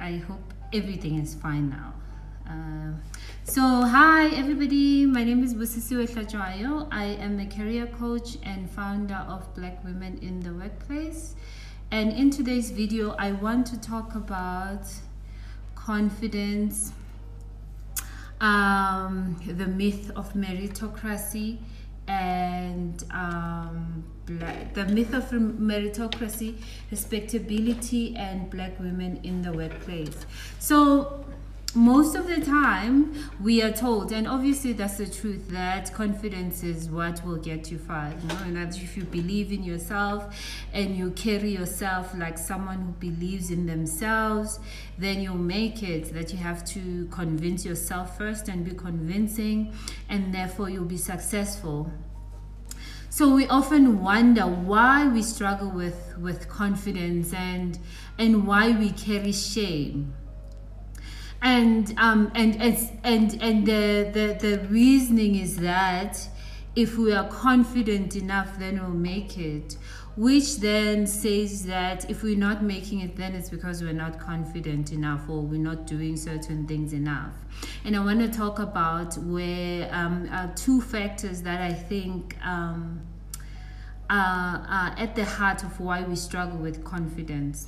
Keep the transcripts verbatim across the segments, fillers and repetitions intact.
I hope everything is fine now. Uh, so, hi everybody, my name is Busisiwe Hlajwayo. I am a career coach and founder of Black Women in the Workplace. And in today's video, I want to talk about confidence, um, the myth of meritocracy, and um, black, the myth of meritocracy, respectability, and Black women in the workplace. So most of the time we are told, and obviously that's the truth, that confidence is what will get you far, you know, and that if you believe in yourself and you carry yourself like someone who believes in themselves, then you'll make it. That you have to convince yourself first and be convincing, and therefore you'll be successful. So we often wonder why we struggle with with confidence, and and why we carry shame. And um and and and, and the, the the reasoning is that if we are confident enough, then we'll make it, which then says that if we're not making it, then it's because we're not confident enough, or we're not doing certain things enough. And I want to talk about where um are two factors that I think um are, are at the heart of why we struggle with confidence.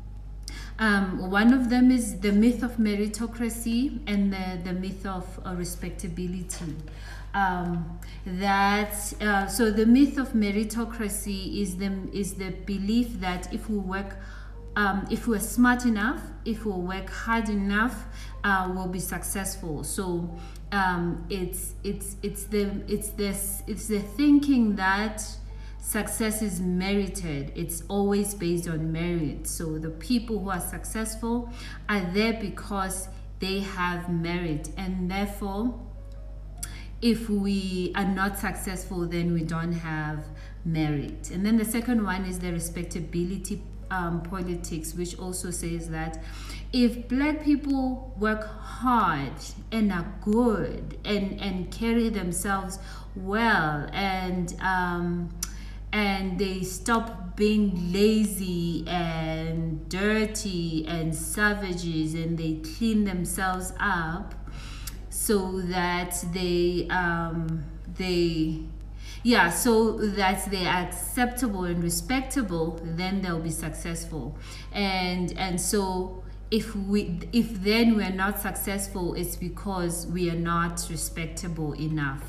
Um, one of them is the myth of meritocracy and the, the myth of uh, respectability. Um, that uh, so the myth of meritocracy is the is the belief that if we work, um, if we're smart enough, if we work hard enough, uh, we'll be successful. So um, it's it's it's the it's this it's the thinking that success is merited. It's always based on merit. So the people who are successful are there because they have merit, and therefore if we are not successful, then we don't have merit. And then the second one is the respectability um, politics, which also says that if Black people work hard and are good and and carry themselves well, and um and they stop being lazy and dirty and savages, and they clean themselves up so that they um they yeah so that they are acceptable and respectable, then they'll be successful. And and so if we if then we're not successful, it's because we are not respectable enough.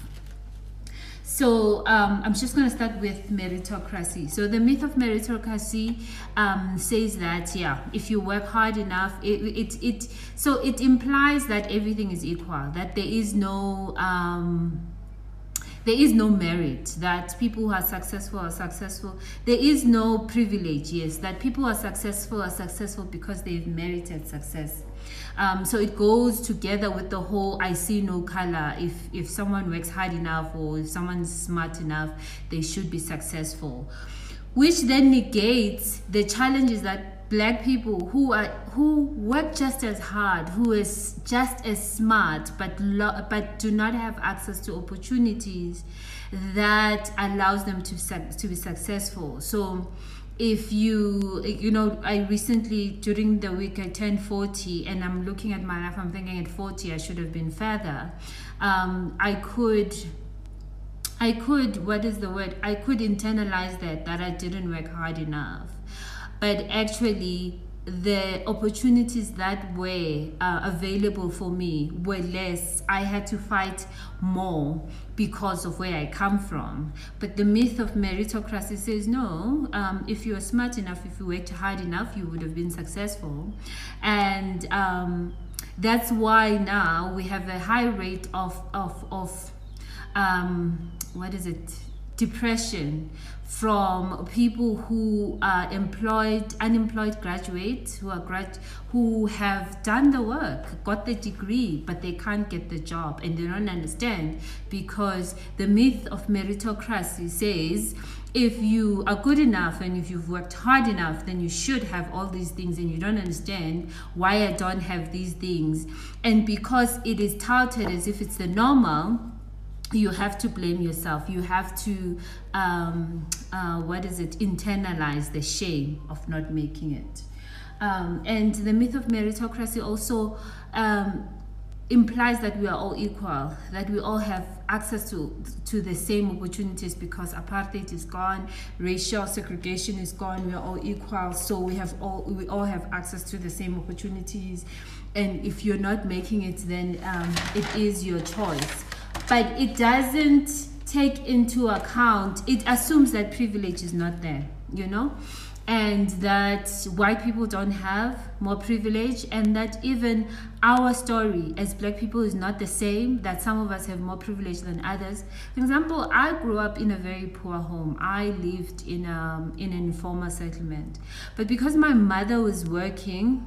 So um, I'm just going to start with meritocracy. So the myth of meritocracy um, says that, yeah, if you work hard enough, it, it, it so it implies that everything is equal, that there is no um, there is no merit, that people who are successful are successful. There is no privilege, yes, that people who are successful are successful because they've merited success. Um, so it goes together with the whole I see no color. If if someone works hard enough, or if someone's smart enough, they should be successful, which then negates the challenges that Black people who are who work just as hard, who is just as smart, but lo but do not have access to opportunities that allows them to to be successful. So if you, you know, I recently, during the week, I turned forty, and I'm looking at my life, I'm thinking at forty, I should have been further. Um, I could, I could, what is the word? I could internalize that, that I didn't work hard enough. But actually, the opportunities that were uh, available for me were less. I had to fight more because of where I come from. But the myth of meritocracy says no, um, if you are smart enough, if you worked hard enough, you would have been successful. And um, that's why now we have a high rate of, of, of um, what is it, depression from people who are employed, unemployed graduates who are grad, who have done the work, got the degree, but they can't get the job, and they don't understand because the myth of meritocracy says if you are good enough and if you've worked hard enough, then you should have all these things, and you don't understand why I don't have these things. And because it is touted as if it's the normal, you have to blame yourself. You have to, um, uh, what is it, internalize the shame of not making it. Um, and the myth of meritocracy also um, implies that we are all equal, that we all have access to to the same opportunities, because apartheid is gone, racial segregation is gone, we are all equal, so we have all we all have access to the same opportunities. And if you're not making it, then um, it is your choice. But it doesn't take into account, it assumes that privilege is not there, you know, and that white people don't have more privilege, and that even our story as Black people is not the same, that some of us have more privilege than others. For example, I grew up in a very poor home. I lived in, um, in an informal settlement. But because my mother was working,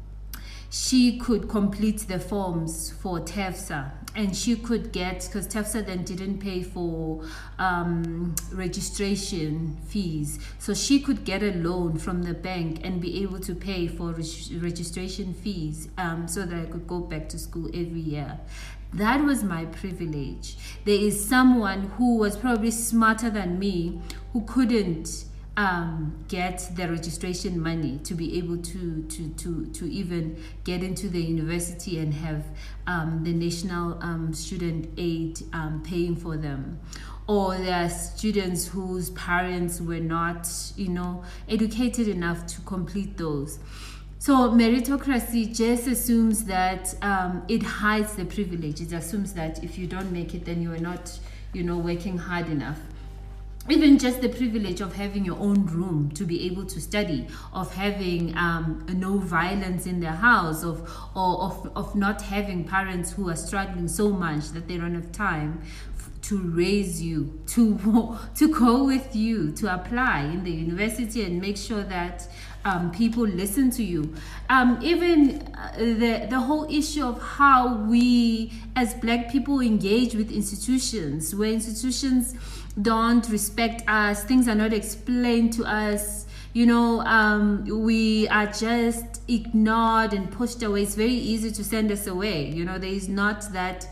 she could complete the forms for TEFSA, and she could get, because TEFSA then didn't pay for um, registration fees, so she could get a loan from the bank and be able to pay for reg- registration fees um, so that I could go back to school every year. That was my privilege. There is someone who was probably smarter than me who couldn't Um, get the registration money to be able to to to to even get into the university and have um, the national um, student aid um, paying for them. Or there are students whose parents were not, you know, educated enough to complete those. So meritocracy just assumes that um, it hides the privilege. It assumes that if you don't make it, then you are not, you know, working hard enough. Even just the privilege of having your own room to be able to study, of having um, no violence in their house, of or of, of not having parents who are struggling so much that they don't have time f- to raise you, to to go with you, to apply in the university and make sure that um, people listen to you. Um, even uh, the the whole issue of how we as Black people engage with institutions, where institutions don't respect us, things are not explained to us, you know, um, we are just ignored and pushed away. It's very easy to send us away, you know, there is not that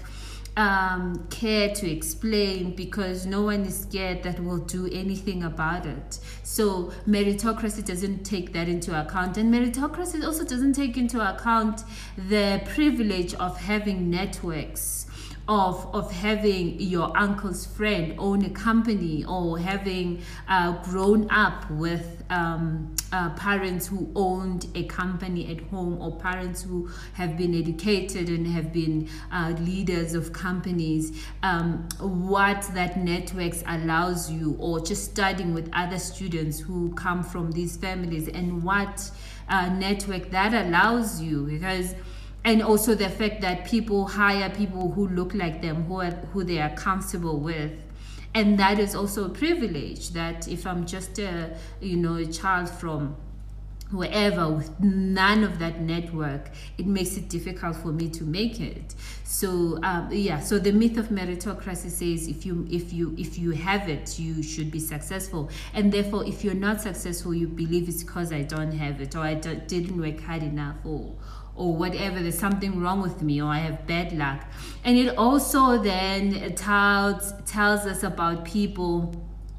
um, care to explain, because no one is scared that we'll do anything about it. So meritocracy doesn't take that into account, and meritocracy also doesn't take into account the privilege of having networks, Of, of having your uncle's friend own a company, or having uh, grown up with um, uh, parents who owned a company at home, or parents who have been educated and have been uh, leaders of companies. Um, what that networks allows you, or just studying with other students who come from these families, and what uh, network that allows you, because and also the fact that people hire people who look like them, who are, who they are comfortable with. And that is also a privilege, that if I'm just a, you know, a child from wherever with none of that network, it makes it difficult for me to make it. So um, yeah, so the myth of meritocracy says if you if you if you have it, you should be successful, and therefore if you're not successful, you believe it's because I don't have it, or I d- didn't work hard enough, or or whatever, there's something wrong with me, or I have bad luck. And it also then tells tells us about people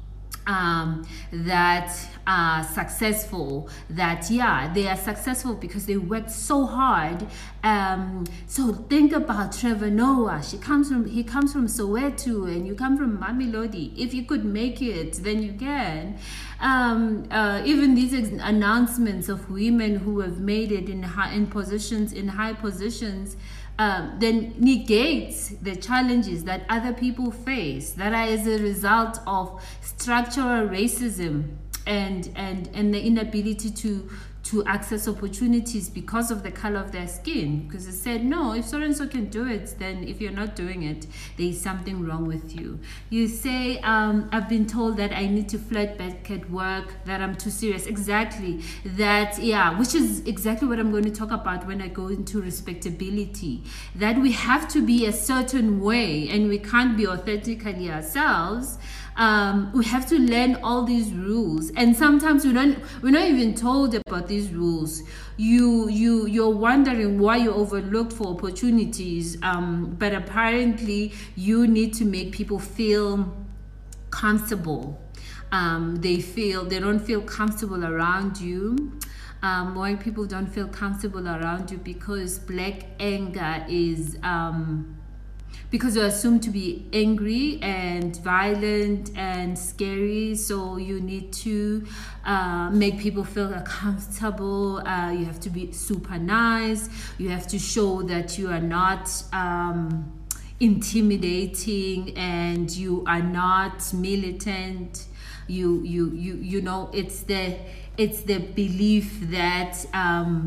um, that are successful, that yeah, they are successful because they worked so hard. Um, so think about Trevor Noah. She comes from he comes from Soweto, and you come from Mamelodi. If you could make it, then you can. Um, uh, even these ex- announcements of women who have made it in high, in positions in high positions, um, then negates the challenges that other people face, that are as a result of structural racism and and and the inability to to access opportunities because of the color of their skin. Because it said, no, if so and so can do it, then if you're not doing it, there is something wrong with you. You say, um, I've been told that I need to flirt back at work, that I'm too serious. Exactly. That, yeah, which is exactly what I'm going to talk about when I go into respectability. That we have to be a certain way, and we can't be authentically ourselves. Um, we have to learn all these rules, and sometimes we don't we're not even told about these rules. You you you're wondering why you're overlooked for opportunities, um, but apparently you need to make people feel comfortable. Um, they feel they don't feel comfortable around you. Um, white people don't feel comfortable around you because black anger is um, because you're assumed to be angry and violent and scary, so you need to uh, make people feel comfortable. Uh, you have to be super nice. You have to show that you are not um, intimidating and you are not militant. You you you you know, it's the it's the belief that um,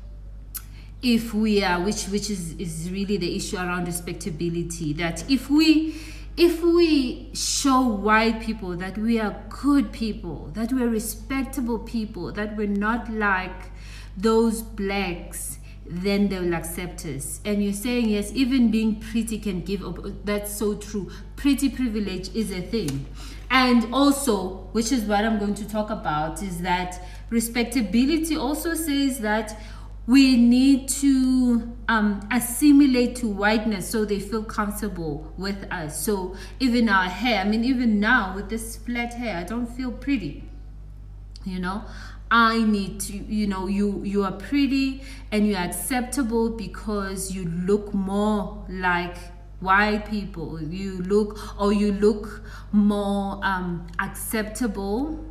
if we are, which which is is really the issue around respectability, that if we if we show white people that we are good people, that we're respectable people, that we're not like those blacks, then they will accept us. And you're saying, yes, even being pretty can give up. That's so true. Pretty privilege is a thing. And also, which is what I'm going to talk about, is that respectability also says that we need to um, assimilate to whiteness so they feel comfortable with us. So even our hair, I mean, even now with this flat hair, I don't feel pretty, you know. I need to, you know, you you are pretty and you're acceptable because you look more like white people. You look, or you look more um, acceptable.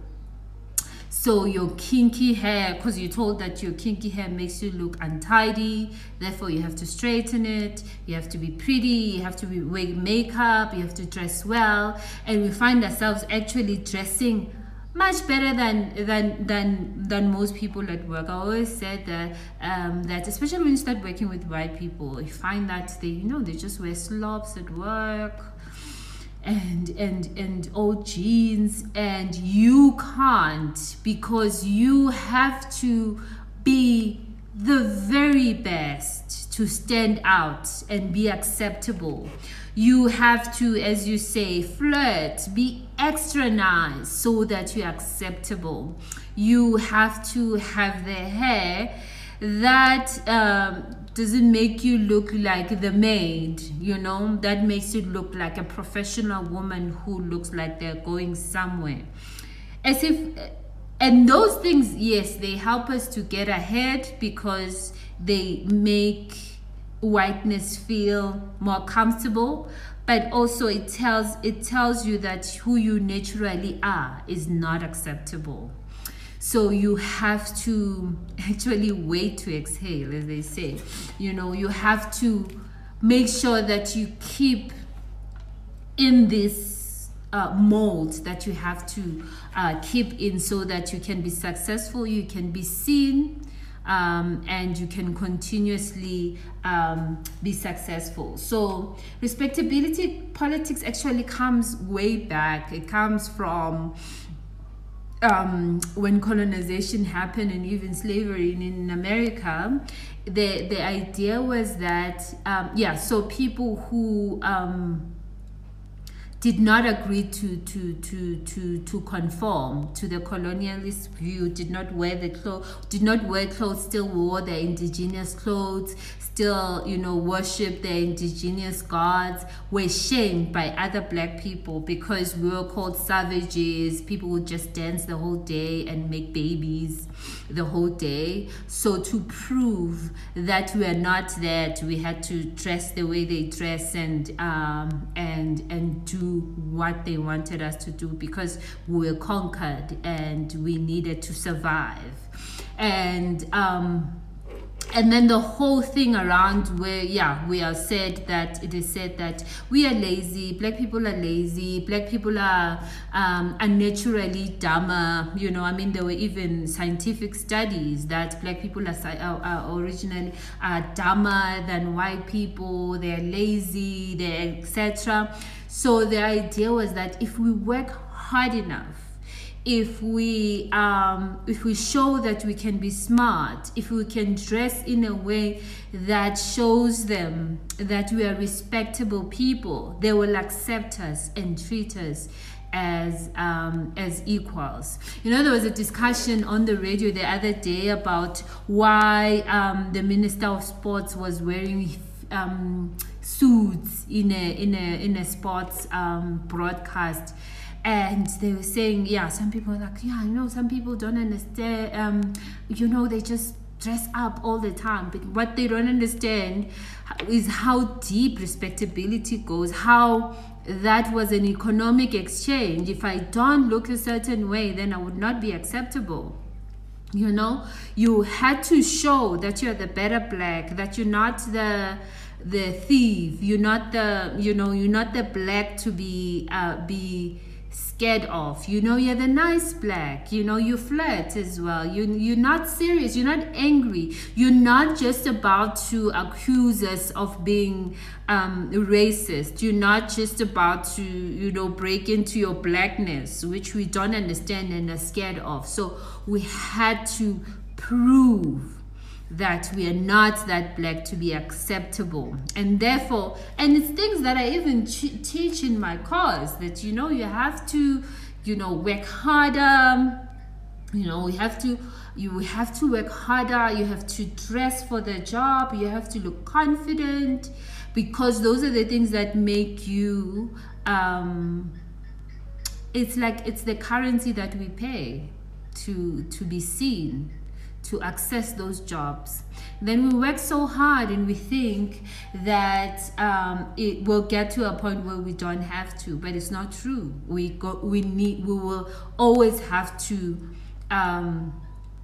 So your kinky hair, because you're told that your kinky hair makes you look untidy, therefore you have to straighten it, you have to be pretty, you have to be wear makeup, you have to dress well, and we find ourselves actually dressing much better than than than than most people at work. I always said that um, that especially when you start working with white people, you find that they, you know, they just wear slops at work and and and old jeans, and you can't, because you have to be the very best to stand out and be acceptable. You have to, as you say, flirt, be extra nice so that you're acceptable. You have to have the hair that um, doesn't make you look like the maid, you know, that makes you look like a professional woman who looks like they're going somewhere. As if, and those things, yes, they help us to get ahead because they make whiteness feel more comfortable, but also it tells it tells you that who you naturally are is not acceptable. So you have to actually wait to exhale, as they say. You know, you have to make sure that you keep in this uh, mold that you have to uh, keep in, so that you can be successful, you can be seen, Um, and you can continuously um, be successful. So respectability politics actually comes way back. It comes from um, when colonization happened and even slavery in, in America. The, the idea was that, um, yeah, so people who um, did not agree to to to to to conform to the colonialist view, did not wear the clothes, did not wear clothes, still wore their indigenous clothes, still, you know, worship their indigenous gods, were shamed by other black people because we were called savages. People would just dance the whole day and make babies the whole day. So to prove that we are not that, we had to dress the way they dress and um and and do what they wanted us to do, because we were conquered and we needed to survive. And um and then the whole thing around where, yeah, we are said that it is said that we are lazy, black people are lazy, black people are um, are naturally dumber. You know, I mean, there were even scientific studies that black people are, are, are originally are dumber than white people. They're lazy, they're et cetera. So the idea was that if we work hard enough, if we um if we show that we can be smart, if we can dress in a way that shows them that we are respectable people, they will accept us and treat us as um as equals. You know, there was a discussion on the radio the other day about why um the Minister of Sports was wearing um suits in a in a in a sports um broadcast. and they were saying, yeah, some people are like, yeah, you know, some people don't understand, um, you know, they just dress up all the time. But what they don't understand is how deep respectability goes, how that was an economic exchange. If I don't look a certain way, then I would not be acceptable. You know, you had to show that you're the better black, that you're not the the thief, you're not the, you know, you're not the black to be uh, be scared of. You know, you're the nice black. You know, you flirt as well. You you're not serious. You're not angry. You're not just about to accuse us of being um, racist. You're not just about to, you know, break into your blackness, which we don't understand and are scared of. So we had to prove that we are not that black to be acceptable. And therefore, and it's things that I even teach in my course, that, you know, you have to, you know, work harder, you know, we have to, you have to work harder, you have to dress for the job, you have to look confident, because those are the things that make you, um, it's like, it's the currency that we pay to, to be seen, to access those jobs. Then we work so hard and we think that um, it will get to a point where we don't have to, but it's not true. We go, we need, we will always have to um,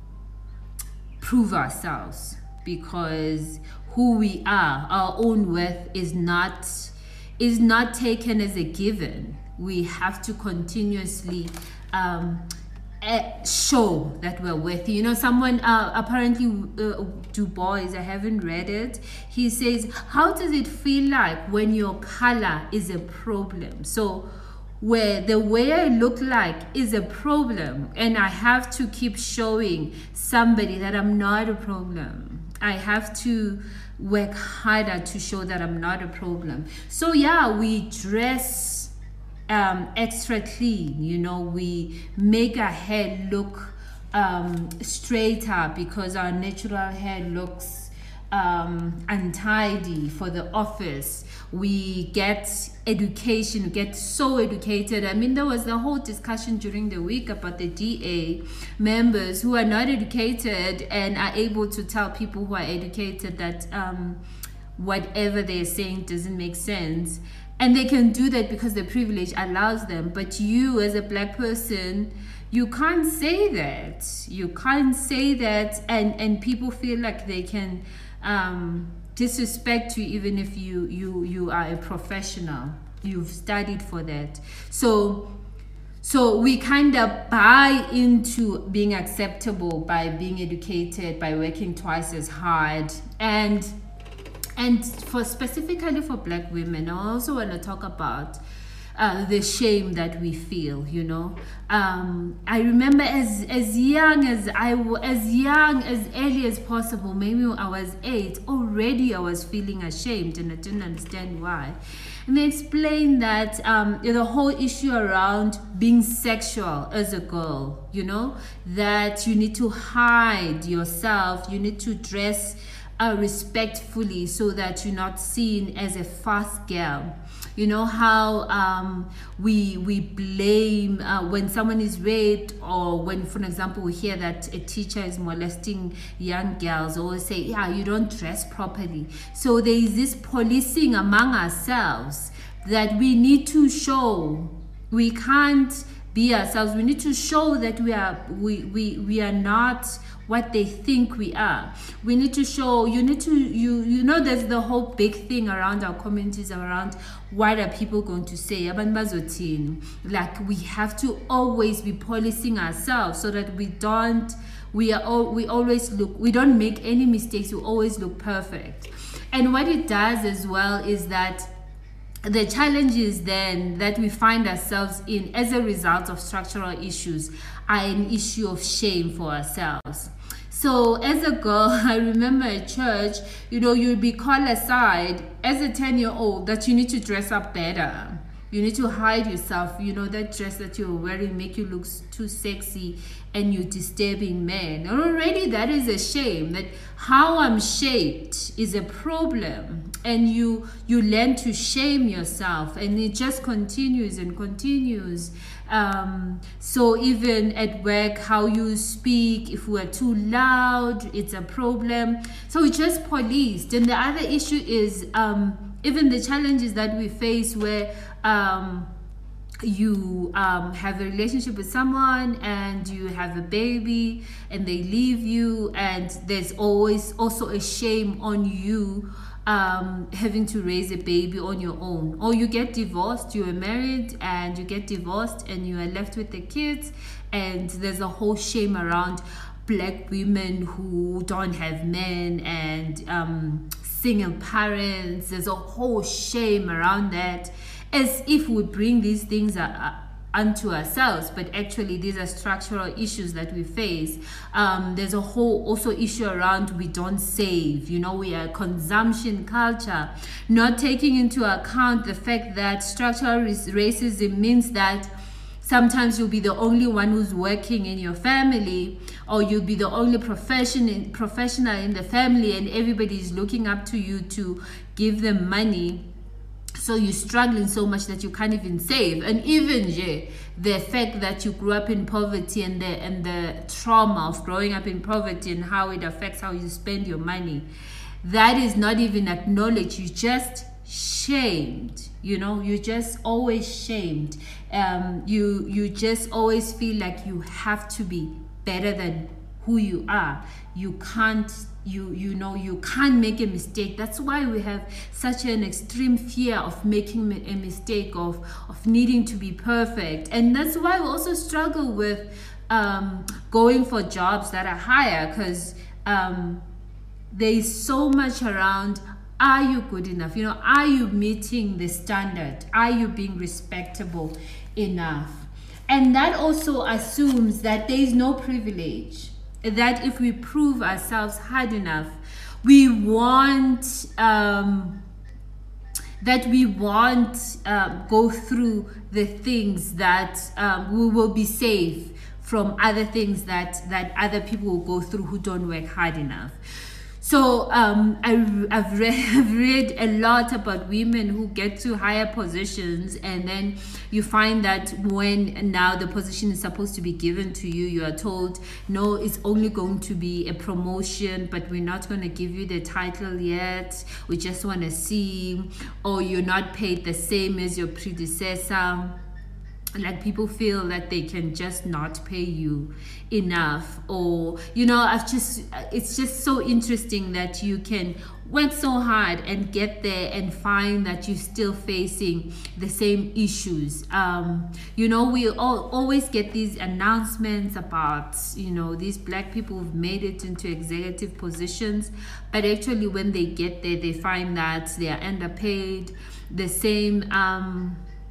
prove ourselves, because who we are, our own worth is not is not taken as a given. We have to continuously um, Uh, show that we're worthy. You know, someone uh, apparently uh, Du Bois, I haven't read it, he says, how does it feel like when your color is a problem? So where the way I look like is a problem, and I have to keep showing somebody that I'm not a problem. I have to work harder to show that I'm not a problem. So yeah, we dress Um, extra clean, you know, we make our hair look um, straighter because our natural hair looks um, untidy for the office. We get education, we get so educated. I mean, there was the whole discussion during the week about the D A members who are not educated and are able to tell people who are educated that um, whatever they're saying doesn't make sense. And they can do that because the privilege allows them. But you, as a black person, you can't say that. You can't say that, and, and people feel like they can um, disrespect you even if you, you, you are a professional. You've studied for that. So, so we kind of buy into being acceptable by being educated, by working twice as hard. And And for specifically for black women, I also want to talk about uh, the shame that we feel. You know, um, I remember as as young as I as young as early as possible. Maybe when I was eight, already I was feeling ashamed, and I didn't understand why. And they explained that um, the whole issue around being sexual as a girl. You know, that you need to hide yourself. You need to dress Uh, respectfully so that you're not seen as a fast girl. You know how um, we we blame uh, when someone is raped, or when, for example, we hear that a teacher is molesting young girls, or say, yeah, you don't dress properly. So there is this policing among ourselves that we need to show. We can't be ourselves. We need to show that we are we we, we are not what they think we are. We need to show, you need to, you you know, there's the whole big thing around our communities around what are people going to say. Like, we have to always be policing ourselves so that we don't, we are all, we always look, we don't make any mistakes, we always look perfect. And what it does as well is that the challenges then that we find ourselves in as a result of structural issues are an issue of shame for ourselves. So as a girl, I remember at church, you know, you'll be called aside as a ten year old that you need to dress up better. You need to hide yourself. You know, that dress that you're wearing make you look too sexy and you're disturbing men. Already that is a shame. That how I'm shaped is a problem. And you you learn to shame yourself, and it just continues and continues. Um, so even at work, how you speak, if we're too loud, it's a problem. So it's just policed. And the other issue is um, even the challenges that we face where um, you um, have a relationship with someone and you have a baby and they leave you, and there's always also a shame on you um, having to raise a baby on your own. Or you get divorced, you are married and you get divorced and you are left with the kids, and there's a whole shame around black women who don't have men and um, single parents. There's a whole shame around that, as if we bring these things uh, unto ourselves, but actually these are structural issues that we face. Um, there's a whole also issue around we don't save. You know, we are a consumption culture, not taking into account the fact that structural racism means that sometimes you'll be the only one who's working in your family, or you'll be the only profession in, professional in the family, and everybody's looking up to you to give them money. So you're struggling so much that you can't even save. And even yeah, the fact that you grew up in poverty, and the and the trauma of growing up in poverty and how it affects how you spend your money, that is not even acknowledged. You just shamed. You know, you're just always shamed. Um, you you just always feel like you have to be better than who you are. You can't. You you know you can't make a mistake. That's why we have such an extreme fear of making a mistake, of of needing to be perfect, and that's why we also struggle with um, going for jobs that are higher, because um, there is so much around. Are you good enough? You know, are you meeting the standard? Are you being respectable enough? And that also assumes that there is no privilege. That if we prove ourselves hard enough, we want um, that we won't uh, go through the things that um, we will be safe from other things that that other people will go through who don't work hard enough. So um, I, I've, read, I've read a lot about women who get to higher positions, and then you find that when now the position is supposed to be given to you, you are told, no, it's only going to be a promotion, but we're not going to give you the title yet. We just want to see, or you're not paid the same as your predecessor. Like, people feel that they can just not pay you enough, or you know, I've just it's just so interesting that you can work so hard and get there and find that you're still facing the same issues. Um, you know, we all always get these announcements about, you know, these black people who've made it into executive positions, but actually when they get there, they find that they are underpaid. The same um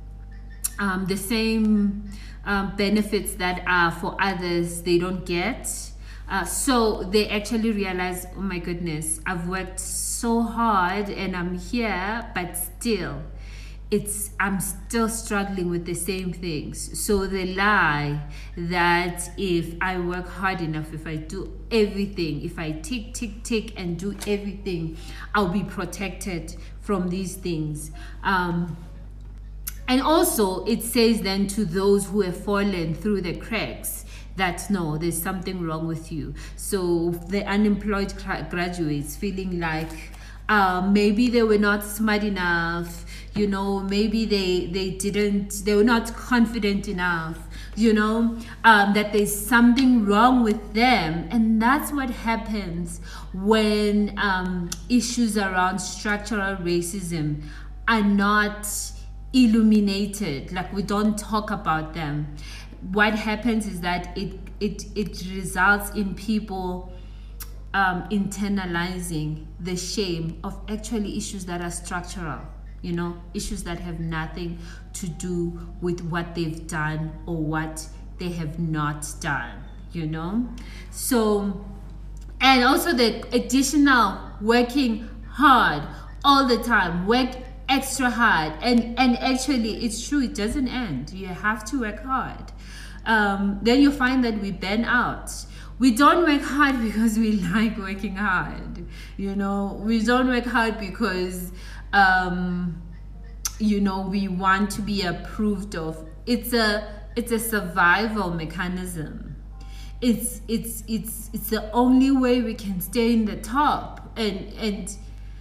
Um, the same um, benefits that are for others, they don't get. Uh, so they actually realize, oh my goodness, I've worked so hard and I'm here, but still, it's I'm still struggling with the same things. So they lie that if I work hard enough, if I do everything, if I tick, tick, tick and do everything, I'll be protected from these things. Um, And also, it says then to those who have fallen through the cracks that no, there's something wrong with you. So the unemployed graduates feeling like uh, maybe they were not smart enough, you know, maybe they, they didn't, they were not confident enough, you know, um, that there's something wrong with them. And that's what happens when um, issues around structural racism are not illuminated, like we don't talk about them. What happens is that it it it results in people um, internalizing the shame of actually issues that are structural, you know, issues that have nothing to do with what they've done or what they have not done, you know. So, and also the additional working hard all the time, work extra hard. And and actually, it's true, it doesn't end. You have to work hard. Um, then you find that we burn out. We don't work hard because we like working hard. You know, we don't work hard because, um, you know, we want to be approved of. It's a it's a survival mechanism. It's it's it's it's the only way we can stay in the top. And and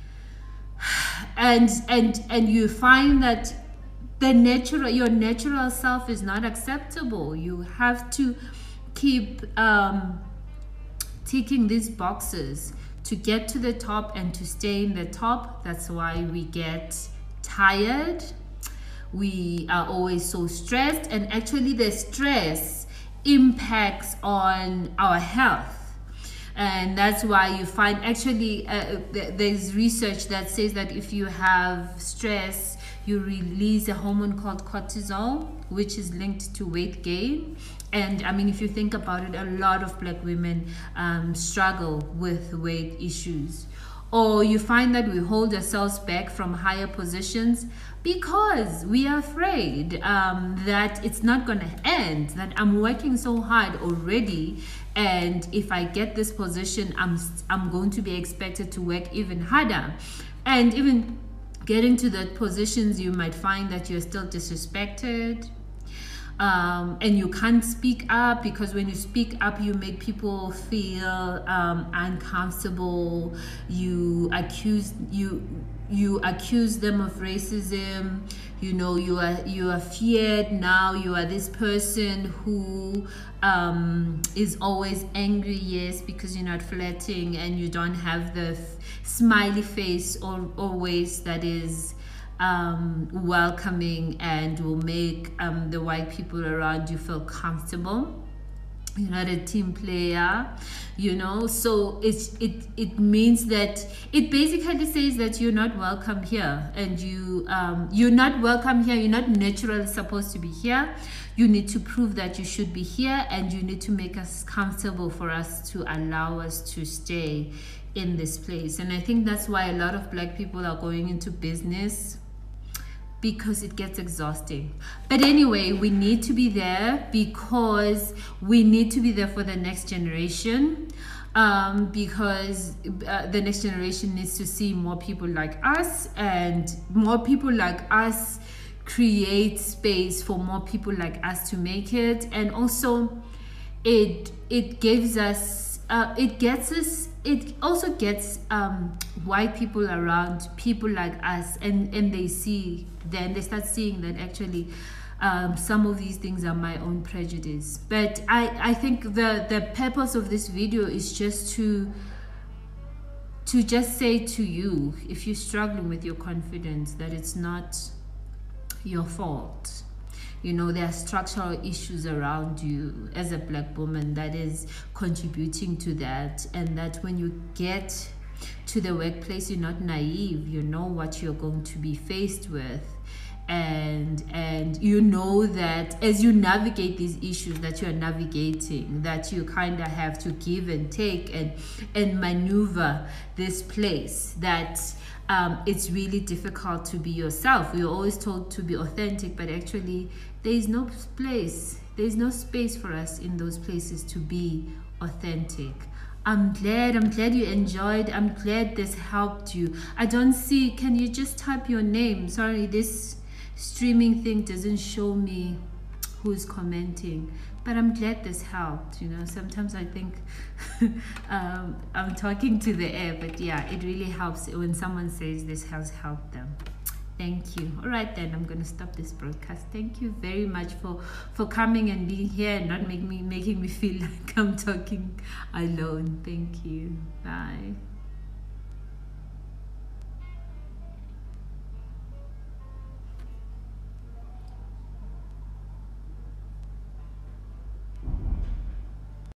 and and and you find that the natural your natural self is not acceptable. You have to keep um, ticking these boxes to get to the top and to stay in the top. That's why we get tired. We are always so stressed, and actually the stress impacts on our health. And that's why you find actually uh, there's research that says that if you have stress, you release a hormone called cortisol, which is linked to weight gain. And I mean, if you think about it, a lot of black women um, struggle with weight issues. Or you find that we hold ourselves back from higher positions because we are afraid um, that it's not going to end, that I'm working so hard already, and if I get this position, I'm, I'm going to be expected to work even harder. And even getting to the positions, you might find that you're still disrespected. Um, and you can't speak up, because when you speak up, you make people feel um, uncomfortable. You accuse you you accuse them of racism. You know, you are you are feared now. You are this person who um, is always angry, yes, because you're not flirting and you don't have the f- smiley face or always that is um welcoming and will make um the white people around you feel comfortable. You're not a team player, you know. So it's it it means that it basically says that you're not welcome here, and you um you're not welcome here. You're not naturally supposed to be here. You need to prove that you should be here, and you need to make us comfortable for us to allow us to stay in this place. And I think that's why a lot of black people are going into business, because it gets exhausting. But anyway, we need to be there because we need to be there for the next generation, um, because uh, the next generation needs to see more people like us, and more people like us create space for more people like us to make it. And also it it gives us uh, it gets us it also gets um, white people around people like us, and, and they see, then they start seeing that actually um, some of these things are my own prejudice. But I, I think the, the purpose of this video is just to to just say to you, if you're struggling with your confidence, that it's not your fault. You know, there are structural issues around you as a black woman that is contributing to that, and that when you get to the workplace, you're not naive. You know what you're going to be faced with, and and you know that as you navigate these issues that you're navigating, that you kind of have to give and take and and maneuver this place, that Um, it's really difficult to be yourself. We're always told to be authentic, but actually there is no place, there is no space for us in those places to be authentic. I'm glad, I'm glad you enjoyed. I'm glad this helped you. I don't see, can you just type your name? Sorry, this streaming thing doesn't show me who's commenting, but I'm glad this helped. You know, sometimes I think um, I'm talking to the air, but yeah, it really helps when someone says this has helped them. Thank you. All right, then I'm going to stop this broadcast. Thank you very much for for coming and being here and not make me making me feel like I'm talking alone. Thank you. Bye.